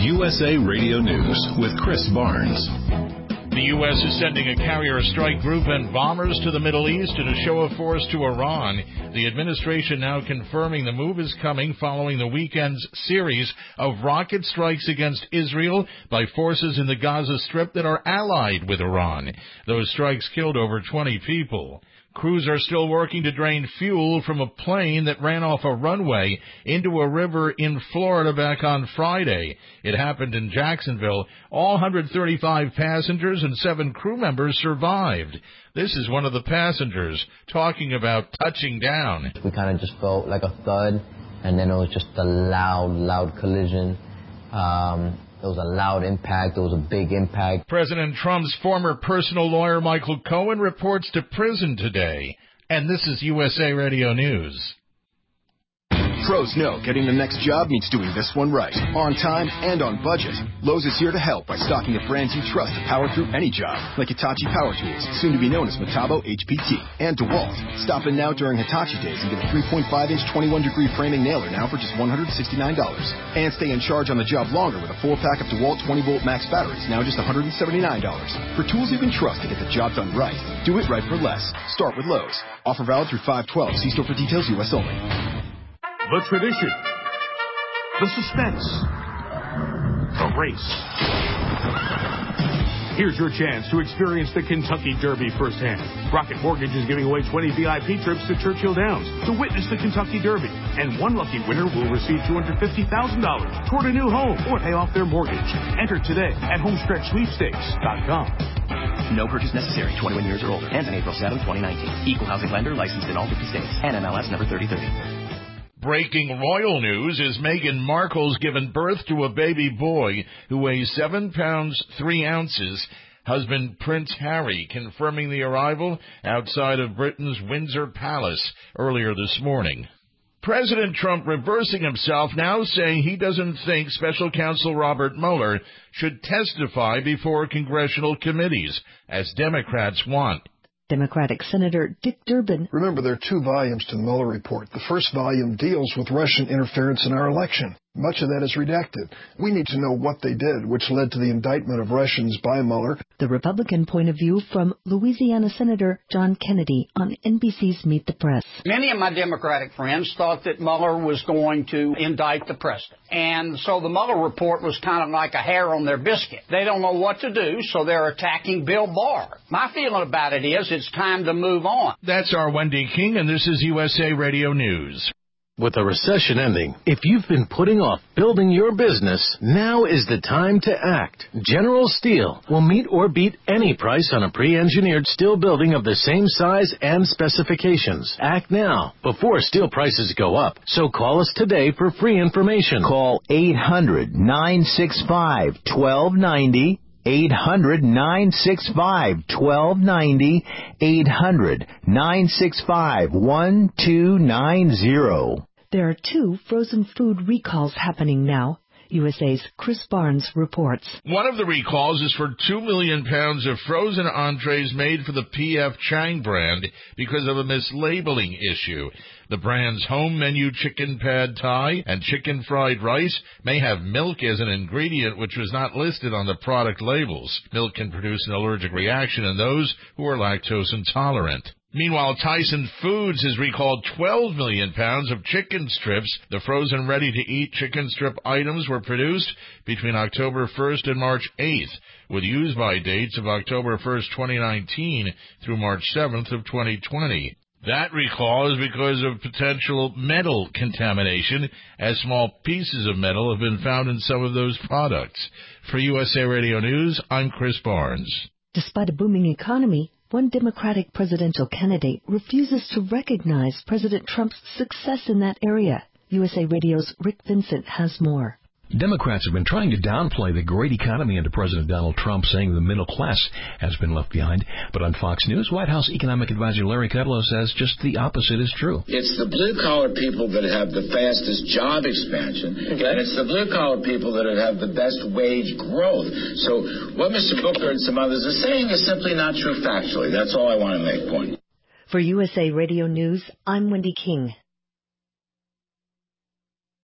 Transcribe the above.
USA Radio News with Chris Barnes. The U.S. is sending a carrier strike group and bombers to the Middle East in a show of force to Iran. The administration now confirming the move is coming following the weekend's series of rocket strikes against Israel by forces in the Gaza Strip that are allied with Iran. Those strikes killed over 20 people. Crews are still working to drain fuel from a plane that ran off a runway into a river in Florida back on Friday. It happened in Jacksonville. All 135 passengers and 7 crew members survived. This is one of the passengers talking about touching down. We kind of just felt like a thud, and then it was just a loud collision. It was a loud impact. It was a big impact. President Trump's former personal lawyer, Michael Cohen, reports to prison today. And this is USA Radio News. Pros know getting the next job means doing this one right, on time and on budget. Lowe's is here to help by stocking the brands you trust to power through any job, like Hitachi Power Tools, soon to be known as Metabo HPT, and DeWalt. Stop in now during Hitachi Days and get a 3.5-inch 21-degree framing nailer now for just $169. And stay in charge on the job longer with a 4-pack of DeWalt 20-volt max batteries, now just $179. For tools you can trust to get the job done right, do it right for less. Start with Lowe's. Offer valid through 5/12. See store for details, U.S. only. The tradition, the suspense, the race. Here's your chance to experience the Kentucky Derby firsthand. Rocket Mortgage is giving away 20 VIP trips to Churchill Downs to witness the Kentucky Derby. And one lucky winner will receive $250,000 toward a new home or pay off their mortgage. Enter today at homestretchsweepstakes.com. No purchase necessary. 21 years or older. Ends on April 7, 2019. Equal housing lender licensed in all 50 states. NMLS number 3030. Breaking royal news is Meghan Markle's given birth to a baby boy who weighs 7 pounds 3 ounces. Husband Prince Harry confirming the arrival outside of Britain's Windsor Palace earlier this morning. President Trump reversing himself, now saying he doesn't think Special Counsel Robert Mueller should testify before congressional committees, as Democrats want. Democratic Senator Dick Durbin. Remember, there are 2 volumes to the Mueller report. The first volume deals with Russian interference in our election. Much of that is redacted. We need to know what they did, which led to the indictment of Russians by Mueller. The Republican point of view from Louisiana Senator John Kennedy on NBC's Meet the Press. Many of my Democratic friends thought that Mueller was going to indict the president. And so the Mueller report was kind of like a hair on their biscuit. They don't know what to do, so they're attacking Bill Barr. My feeling about it is it's time to move on. That's our Wendy King, and this is USA Radio News. With the recession ending, if you've been putting off building your business, now is the time to act. General Steel will meet or beat any price on a pre-engineered steel building of the same size and specifications. Act now, before steel prices go up. So call us today for free information. Call 800-965-1290. 800-965-1290, 800-965-1290. There are 2 frozen food recalls happening now. USA's Chris Barnes reports. One of the recalls is for 2 million pounds of frozen entrees made for the P.F. Chang brand because of a mislabeling issue. The brand's home menu chicken pad thai and chicken fried rice may have milk as an ingredient which was not listed on the product labels. Milk can produce an allergic reaction in those who are lactose intolerant. Meanwhile, Tyson Foods has recalled 12 million pounds of chicken strips. The frozen ready-to-eat chicken strip items were produced between October 1st and March 8th, with use-by dates of October 1st, 2019 through March 7th of 2020. That recall is because of potential metal contamination, as small pieces of metal have been found in some of those products. For USA Radio News, I'm Chris Barnes. Despite a booming economy, one Democratic presidential candidate refuses to recognize President Trump's success in that area. USA Radio's Rick Vincent has more. Democrats have been trying to downplay the great economy under President Donald Trump, saying the middle class has been left behind. But on Fox News, White House economic advisor Larry Kudlow says just the opposite is true. It's the blue-collar people that have the fastest job expansion, and it's the blue-collar people that have the best wage growth. So what Mr. Booker and some others are saying is simply not true factually. That's all I want to make point. For USA Radio News, I'm Wendy King.